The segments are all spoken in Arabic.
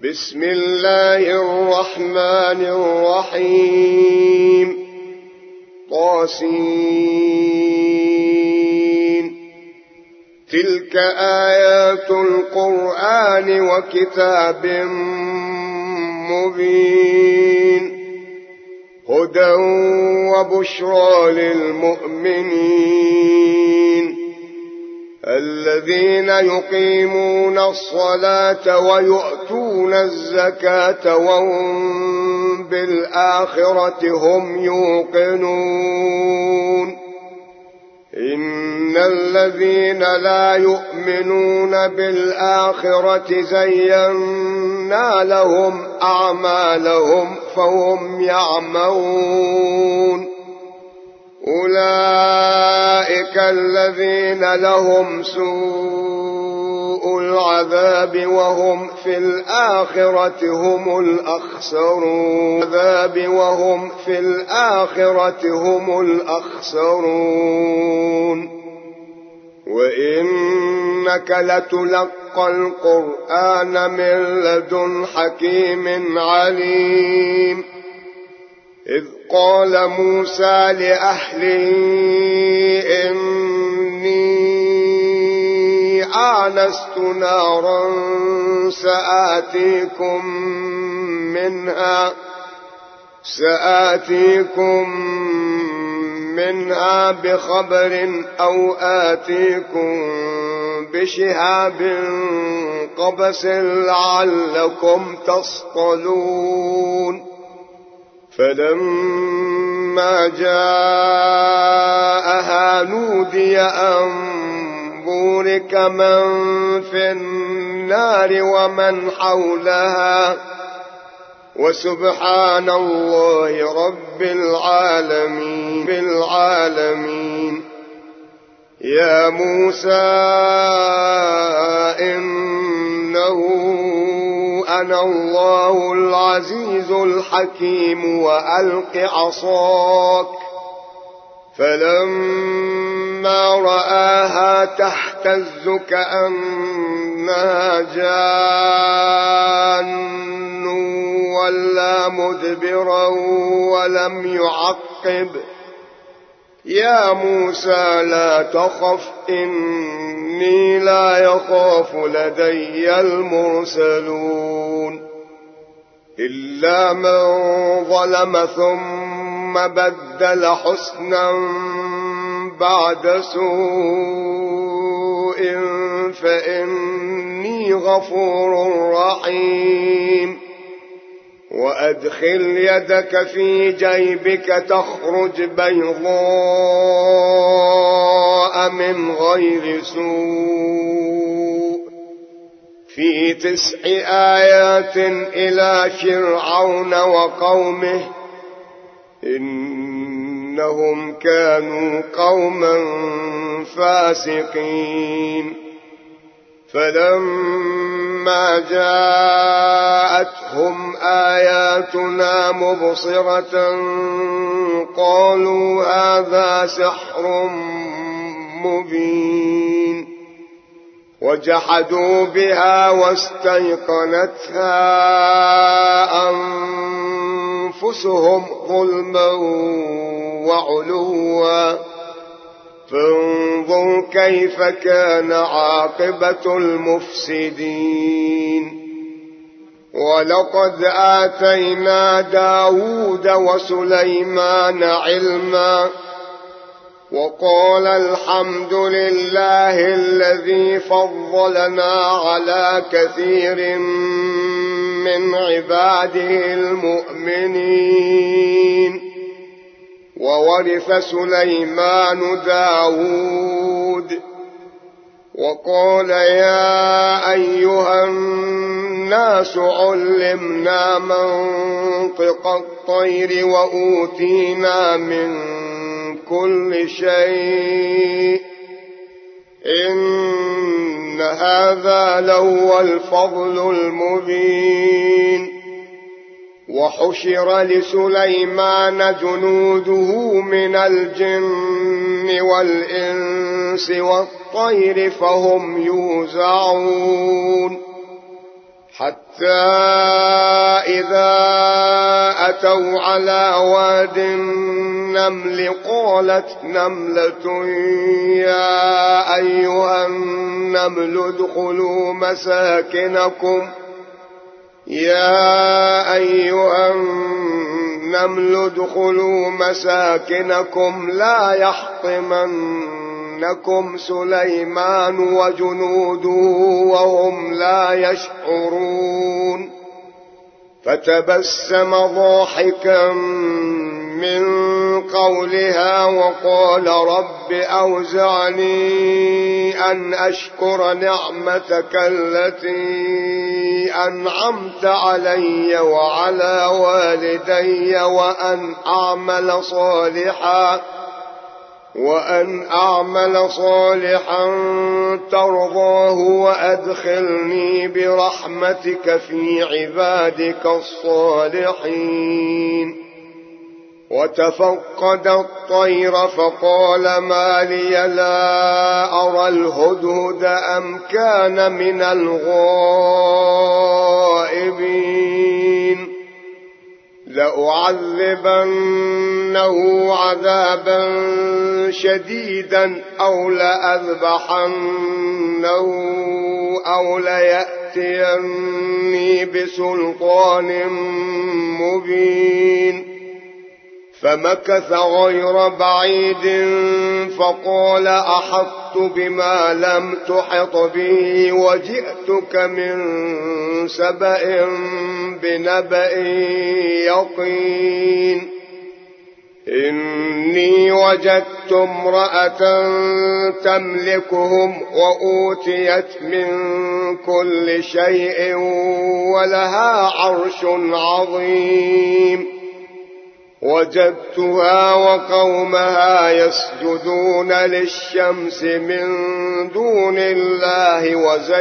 بسم الله الرحمن الرحيم طاسين تلك آيات القرآن وكتاب مبين هدى وبشرى للمؤمنين الذين يقيمون الصلاة ويؤتون الزكاة وهم بالآخرة هم يوقنون إن الذين لا يؤمنون بالآخرة زينا لهم أعمالهم فهم يعمون أولئك الذين لهم سوء العذاب وهم في الآخرة هم الأخسرون وإنك لتلقى القرآن من لدن حكيم عليم إذ قال موسى لأهله إني آنست نارا سآتيكم منها بخبر أو آتيكم بشهاب قبس لعلكم تصطلون فلما جاءها نودي أن بورك من في النار ومن حولها وسبحان الله رب العالمين يا موسى إنه أنا الله العزيز الحكيم وألق عصاك فلما رآها تهتز كأنها جان ولا مدبرا ولم يعقب يا موسى لا تخف إني لا يخاف لدي المرسلون إلا من ظلم ثم بدل حسنا بعد سوء فإني غفور رحيم وأدخل يدك في جيبك تخرج بيضاء من غير سوء في 9 آيات إلى فرعون وقومه إنهم كانوا قوما فاسقين فلما جاءتهم آياتنا مبصرة قالوا هذا سحر مبين وجحدوا بها واستيقنتها أنفسهم ظلما وعلوا فانظر كيف كان عاقبة المفسدين ولقد آتينا داود وسليمان علما وقال الحمد لله الذي فضلنا على كثير من عباده المؤمنين وورث سليمان داود وقال يا أيها الناس علمنا منطق الطير وأوتينا من كل شيء إن هذا لهو الفضل المبين وحشر لسليمان جنوده من الجن والإنس والطير فهم يوزعون حتى إذا أتوا على واد النمل قالت نملة يا أيها النمل ادخلوا مساكنكم لا يحطمنكم سليمان وجنوده وهم لا يشعرون. فتبسم ضاحكا من قولها وقال رب أوزعني أن أشكر نعمتك التي أنعمت علي وعلى والدي وأن أعمل صالحا ترضاه وأدخلني برحمتك في عبادك الصالحين. وتفقد الطير فقال ما لي لا أرى الهدهد أم كان من الغائبين. لأعذبنه عذابا شديدا أو لأذبحنه أو ليأتيني بسلطان مبين. فمكث غير بعيد فقال أحطت بما لم تحط به وجئتك من سبأ بنبأ يقين. إني وجدت امرأة تملكهم وأوتيت من كل شيء ولها عرش عظيم. وجدتها وقومها يسجدون للشمس من دون الله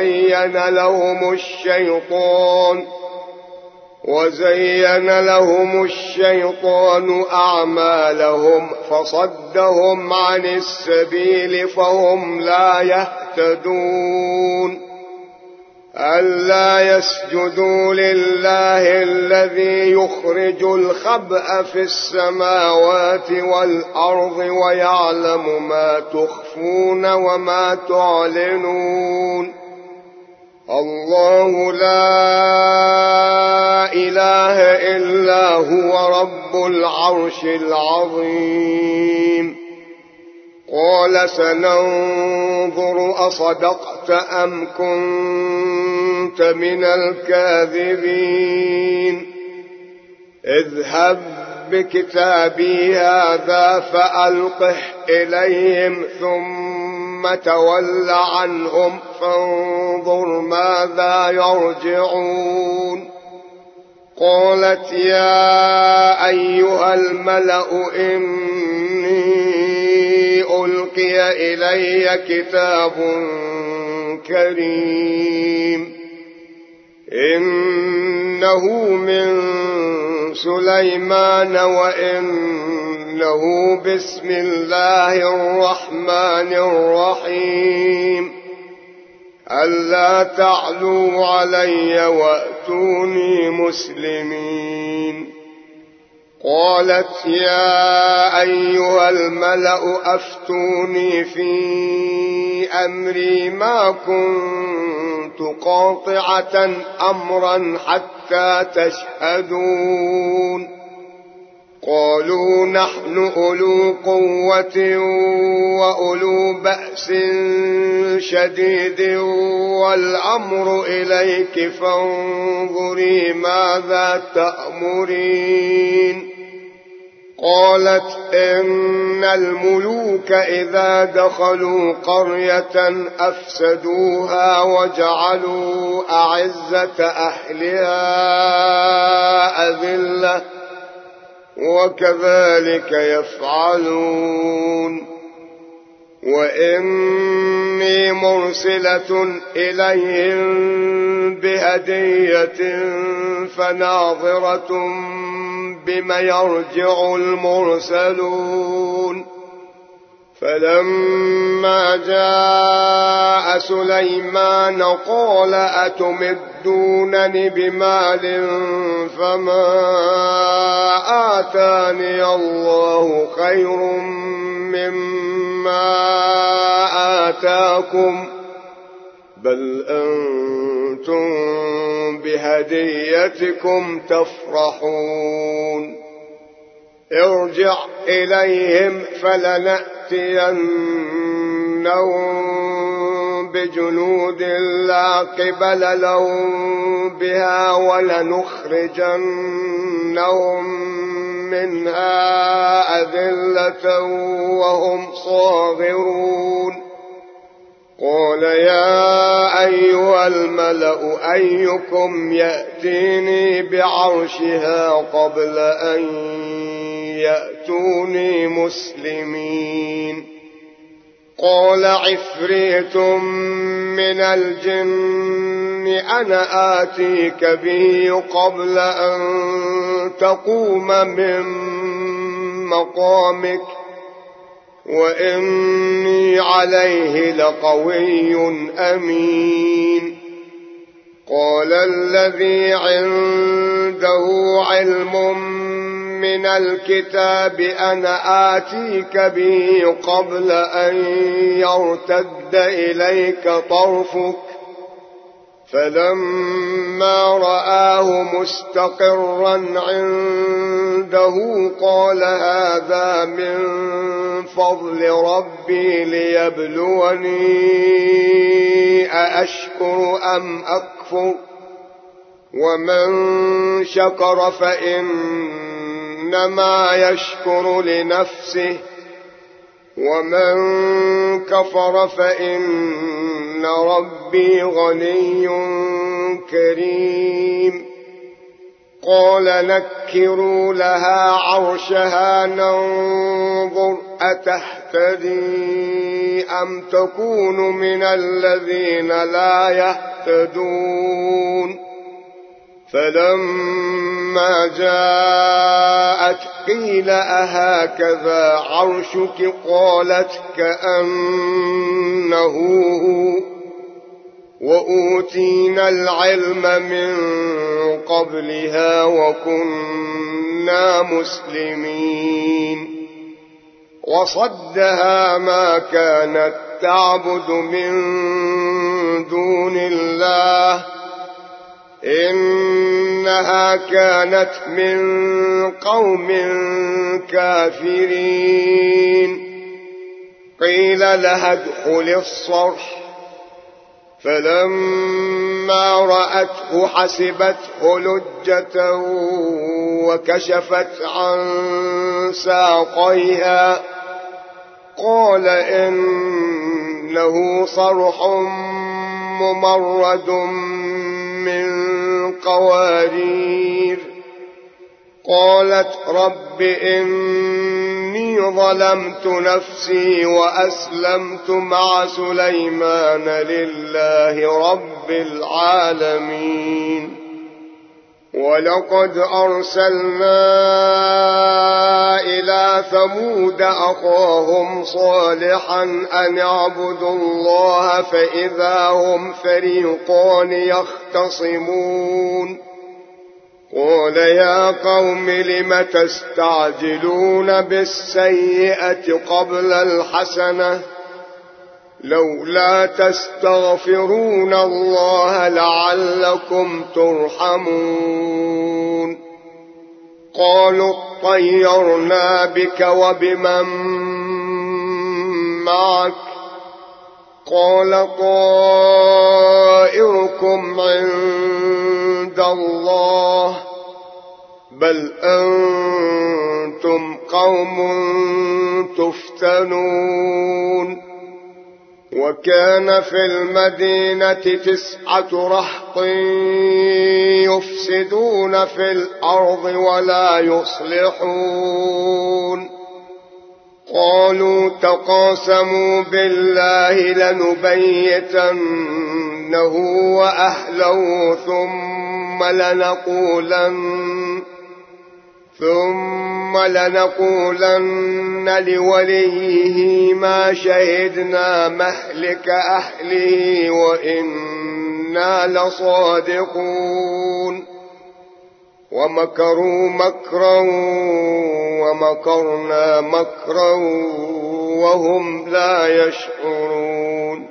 وزين لهم الشيطان أعمالهم فصدهم عن السبيل فهم لا يهتدون. ألا يسجدوا لله الذي يخرج الخبأ في السماوات والأرض ويعلم ما تخفون وما تعلنون. الله لا إله إلا هو رب العرش العظيم. قال سننظر أصدقت أم كنت من الكاذبين. اذهب بكتابي هذا فألقه إليهم ثم تول عنهم فانظر ماذا يرجعون. قالت يا أيها الملأ إني ألقي إلي كتاب كريم إنه من سليمان وإنه بسم الله الرحمن الرحيم. ألا تعلوا علي وأتوني مسلمين. قالت يا أيها الملأ أفتوني في أمري ما كنت قاطعة أمرا حتى تشهدون. قالوا نحن أولو قوة وأولو بأس شديد والأمر إليك فانظري ماذا تأمرين. قالت إن الملوك إذا دخلوا قرية أفسدوها وجعلوا أعزة أهلها أذلة وكذلك يفعلون. وإني مرسلة إليهم بهدية فناظرة بما يرجع المرسلون. فلما جاء سليمان قال أتمدونني بمال فما آتاني الله خير مما آتاكم بل أنتم بهديتكم تفرحون ارجع إليهم فلنأتينهم بجنود لا قبل لهم بها ولنخرجنهم منها أذلة وهم صاغرون قال يا أيها الملأ أيكم يأتيني بعرشها قبل أن يأتوني مسلمين قال عفريت من الجن أنا آتيك به قبل أن تقوم من مقامك وإني عليه لقوي أمين قال الذي عنده علم من الكتاب أنا آتيك به قبل أن يرتد إليك طرفك فلما رآه مستقرا عنده قال هذا من فضل ربي ليبلوني أأشكر أم أكفر ومن شكر فإنما يشكر لنفسه ومن كفر فإن ربي غني كريم قال نكروا لها عرشها ننظر أتهتدي أم تكون من الذين لا يهتدون فلما جاءت قيل أهكذا عرشك قالت كأنه هو وأوتينا العلم من قبلها وكنا مسلمين وصدها ما كانت تعبد من دون الله إنها كانت من قوم كافرين قيل لها ادخل الصرح فلما رأته حسبته لجة وكشفت عن ساقيها قال إنه صرح ممرد من قوارير قالت رب إني ظلمت نفسي وأسلمت مع سليمان لله رب العالمين ولقد أرسلنا إلى ثمود أخاهم صالحا أن اعبدوا الله فإذا هم فريقان يختصمون قال يا قوم لم تستعجلون بالسيئة قبل الحسنة لولا تستغفرون الله لعلكم ترحمون قالوا اطيرنا بك وبمن معك قال طائركم عند الله بل أنتم قوم تفتنون وكان في المدينة 9 رهط يفسدون في الأرض ولا يصلحون قالوا تقاسموا بالله لنبيتنه وأهله ثم ثم لنقولن لوليه ما شهدنا مهلك أهله وإنا لصادقون ومكروا مكرا ومكرنا مكرا وهم لا يشعرون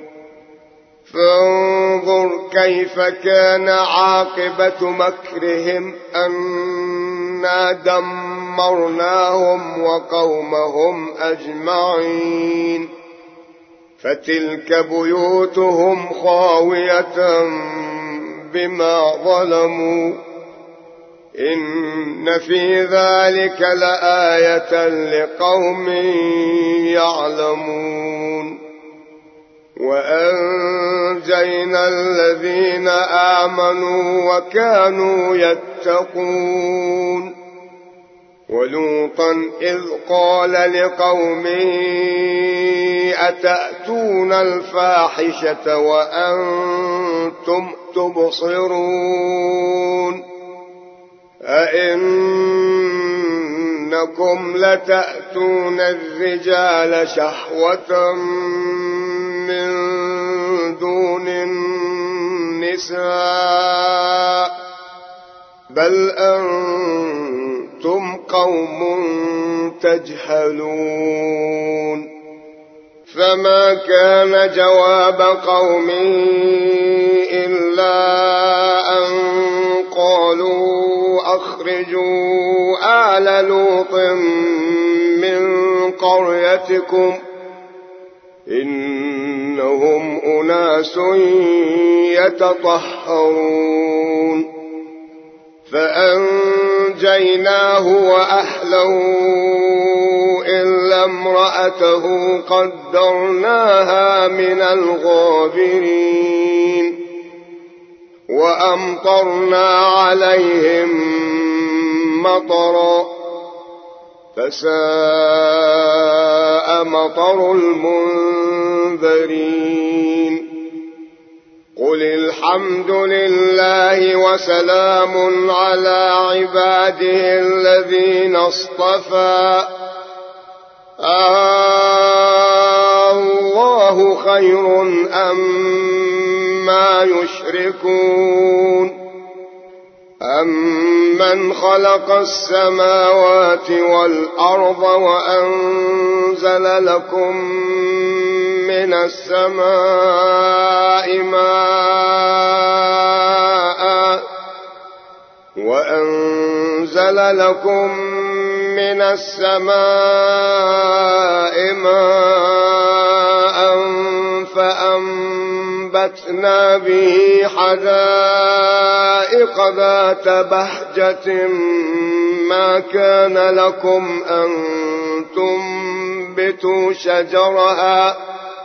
فانظر كيف كان عاقبة مكرهم أنا دمرناهم وقومهم أجمعين فتلك بيوتهم خاوية بما ظلموا إن في ذلك لآية لقوم يعلمون وأنجينا الذين آمنوا وكانوا يتقون ولوطا إذ قال لقومه أتأتون الفاحشة وأنتم تبصرون أئنكم لتأتون الرجال شهوة من دون النساء بل أنتم قوم تجهلون فما كان جواب قومه إلا أن قالوا أخرجوا آل لوط من قريتكم إنهم أناس يتطهرون فأنجيناه وأهله إلا امرأته قدرناها من الغابرين وأمطرنا عليهم مطرا فساء مطر المنذرين قل الحمد لله وسلام على عباده الذين اصطفى الله خير أما يشركون أمن خلق السماوات والأرض وأنزل لكم من السماء ماء فأنبتنا به حدائق ذات بهجة ما كان لكم أن تنبتوا شجرها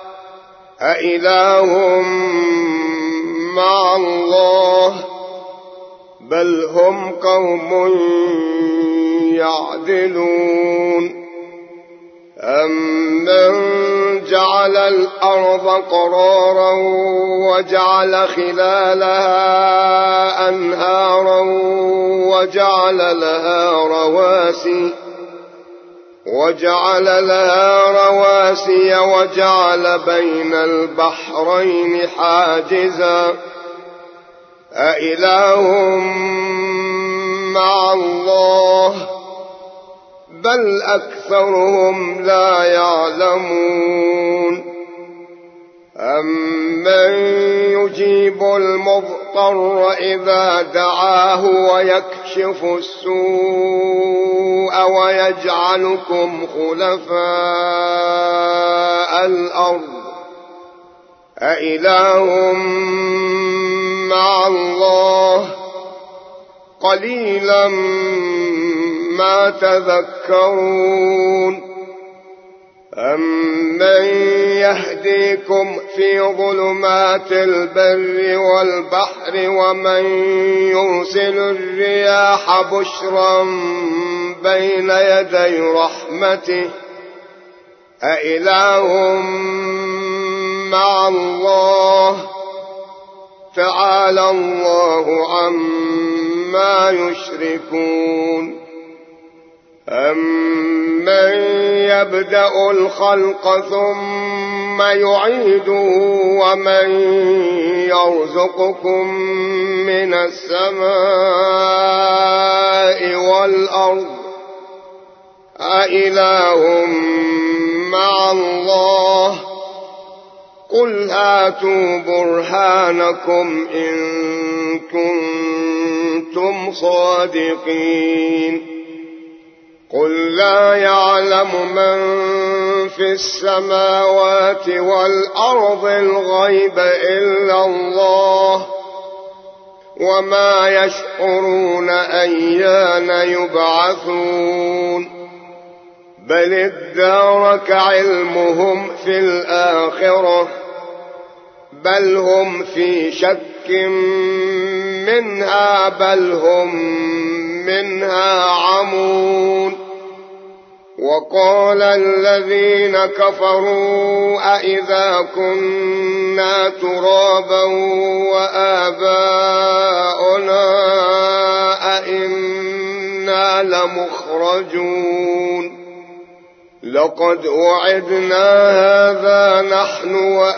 أإله مع الله بل هم قوم يعدلون أمن جعل الأرض قرارا وجعل خلالها أنهارا وجعل لها رواسي وجعل بين البحرين حاجزا أإله مع الله بل أكثرهم لا يعلمون أمن يجيب المضطر إذا دعاه ويكشف السوء ويجعلكم خلفاء الأرض أإله مع الله قليلا ما تذكرون أمن يهديكم في ظلمات البر والبحر ومن يرسل الرياح بشرا بين يدي رحمته أإله مع الله تعالى الله عما يشركون أَمَّن يَبْدَأُ الْخَلْقَ ثُمَّ يُعِيدُهُ وَمَن يَرْزُقُكُم مِّنَ السَّمَاءِ وَالْأَرْضِ أَإِلَٰهٌ مَّعَ اللَّهِ قُلْ هَاتُوا بُرْهَانَكُمْ إِن كُنتُمْ صَادِقِينَ قُل لَّا يَعْلَمُ مَن فِي السَّمَاوَاتِ وَالْأَرْضِ الْغَيْبَ إِلَّا اللَّهُ وَمَا يَشْعُرُونَ أَيَّانَ يُبْعَثُونَ بَلِ ادَّارَكَ عِلْمُهُمْ فِي الْآخِرَةِ بَلْ هُمْ فِي شَكٍّ مِّنْهَا بَلْ هُمْ مِنْهَا عَمُونَ وَقَالَ الَّذِينَ كَفَرُوا أَإِذَا كُنَّا تُرَابًا وَآبَاؤُنَا أَإِنَّا لَمُخْرَجُونَ لَقَدْ وَعِدْنَا هَذَا نَحْنُ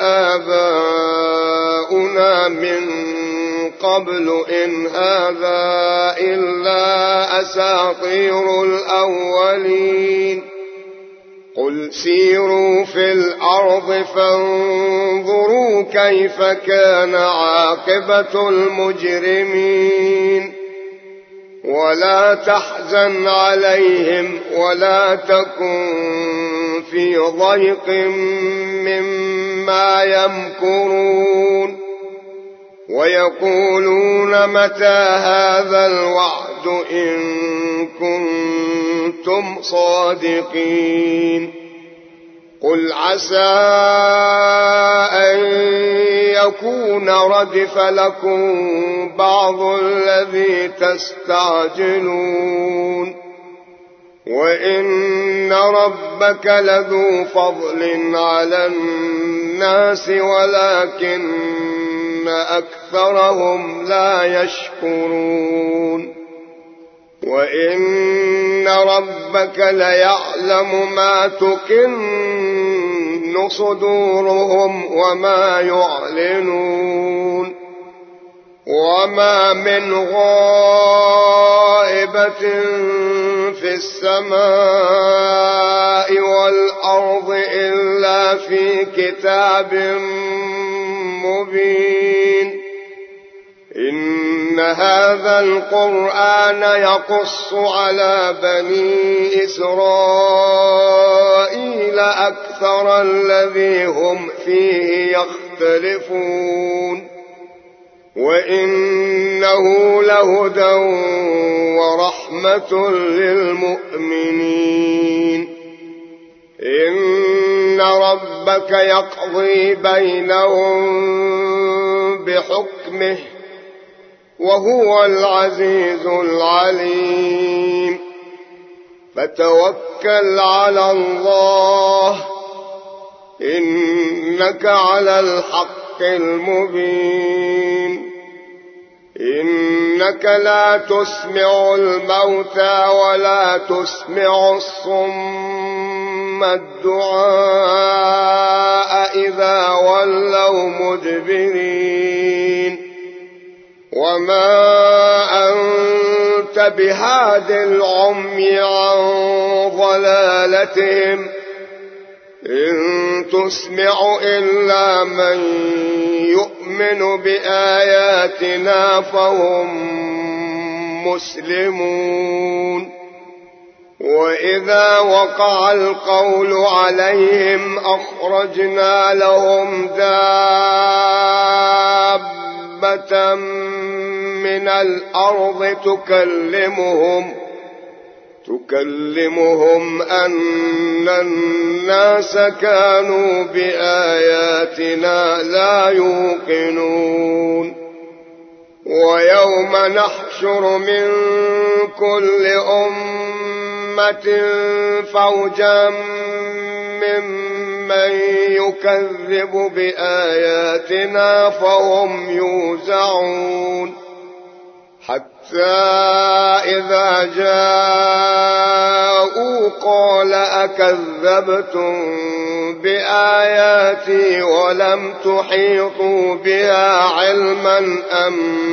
وَآبَاؤُنَا مِنْ قَبْلُ إِنْ هَذَا إِلَّا أَسَاطِيرُ الْأَوَّلِينَ قُلْ سِيرُوا فِي الْأَرْضِ فَانظُرُوا كَيْفَ كَانَ عَاقِبَةُ الْمُجْرِمِينَ وَلَا تَحْزَنْ عَلَيْهِمْ وَلَا تَكُنْ فِي ضَيْقٍ مِّمَّا يَمْكُرُونَ وَيَقُولُونَ مَتَى هَذَا الْوَعْدُ إِن كُنتُمْ صَادِقِينَ قُلْ عَسَىٰ أَن يَكُونَ رَدِفَ لَكُم بَعْضُ الَّذِي تَسْتَعْجِلُونَ وَإِنَّ رَبَّكَ لَذُو فَضْلٍ عَلَى النَّاسِ وَلَكِنَّ أَكْثَرَهُمْ لَا يَشْكُرُونَ وَإِنَّ رَبَّكَ لَيَعْلَمُ مَا تُكِنُّ صُدُورُهُمْ وَمَا يُعْلِنُونَ وَمَا مِنْ غَائِبَةٍ فِي السَّمَاءِ وَالْأَرْضِ إِلَّا فِي كِتَابٍ مُبِينٍ إِنَّ هَذَا الْقُرْآنَ يَقُصُّ عَلَى بَنِي إِسْرَائِيلَ أَكْثَرَ الَّذِي هُمْ فِيهِ يَخْتَلِفُونَ وَإِنَّهُ لَهُدًى وَرَحْمَةٌ لِّلْمُؤْمِنِينَ إِنَّ رَبَّكَ يَقْضِي بَيْنَهُم بِحُكْمِهِ وَهُوَ الْعَزِيزُ الْعَلِيمُ فَتَوَكَّلْ عَلَى اللَّهِ إِنَّكَ عَلَى الْحَقِّ الْمُبِينِ إِنَّكَ لَا تُسْمِعُ الْمَوْتَىٰ وَلَا تُسْمِعُ الصُّمَّ الدُّعَاءَ إِذَا وَلَّوْا مُدْبِرِينَ وَمَا أَنتَ بِهَادِ الْعُمْيِ عَن ضَلَالَتِهِمْ إِن تُسْمِعُ إِلَّا مَن يُؤْمِنُ بِآيَاتِنَا فَهُم مُّسْلِمُونَ وَإِذَا وَقَعَ الْقَوْلُ عَلَيْهِمْ أَخْرَجْنَا لَهُمْ دَابَّةً مِّنَ الْأَرْضِ تُكَلِّمُهُمْ أَنَّ النَّاسَ كَانُوا بِآيَاتِنَا لَا يُوقِنُونَ وَيَوْمَ نَحْشُرُ مِن كُلِّ أُمَّةٍ فَوْجًا مِّمَّن يُكَذِّبُ بِآيَاتِنَا فَهُمْ يُوزَعُونَ حَتَّى إِذَا جَاءُوا جاءوا قال أكذبتم بآياتي ولم تحيطوا بها علما أم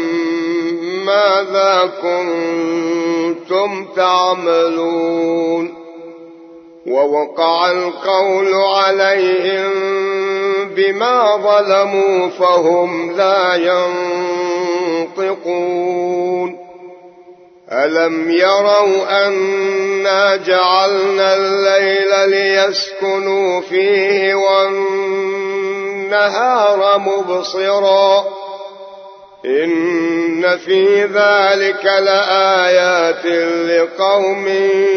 ماذا كنتم تعملون ووقع القول عليهم بما ظلموا فهم لا ينطقون ألم يروا أنا جعلنا الليل ليسكنوا فيه والنهار مبصرا إن في ذلك لآيات لقوم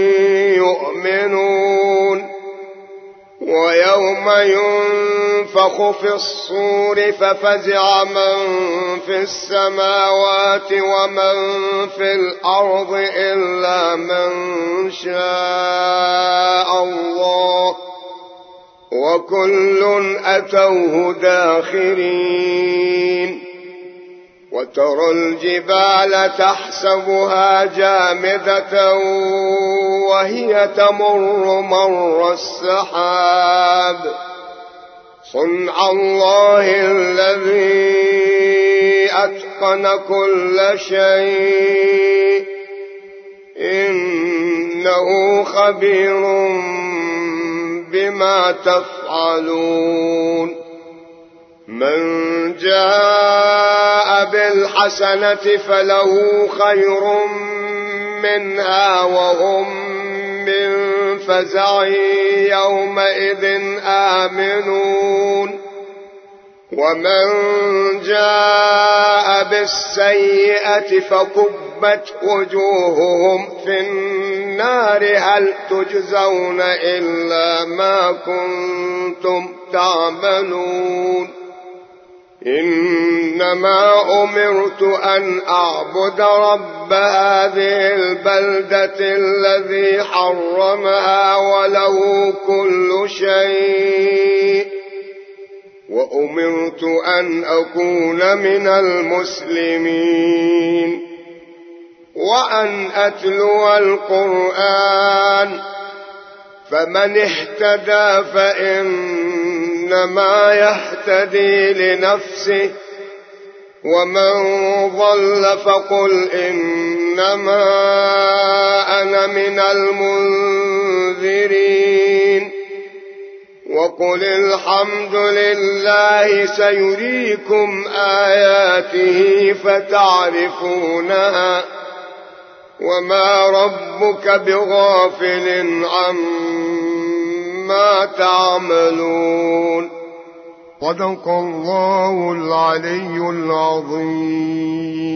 يؤمنون ويوم ينفخ في الصور ففزع من في السماوات ومن في الأرض إلا من شاء الله وكل أتوه داخرين وترى الجبال تحسبها جامدة وهي تمر مر السحاب صنع الله الذي أتقن كل شيء إنه خبير بما تفعلون من جاء بالحسنة فله خير منها وهم من فزع يومئذ آمنون ومن جاء بالسيئة فكبت وجوههم في النار هل تجزون إلا ما كنتم تعملون إنما أمرت أن أعبد رب هذه البلدة الذي حرمها وله كل شيء وأمرت أن أكون من المسلمين وأن أتلو القرآن فمن اهتدى فإنما يهتدي لنفسه ومن ضل فقل إنما أنا من المنذرين وقل الحمد لله سيريكم آياته فتعرفونها وما ربك بغافل عما تعملون صدق الله العلي العظيم.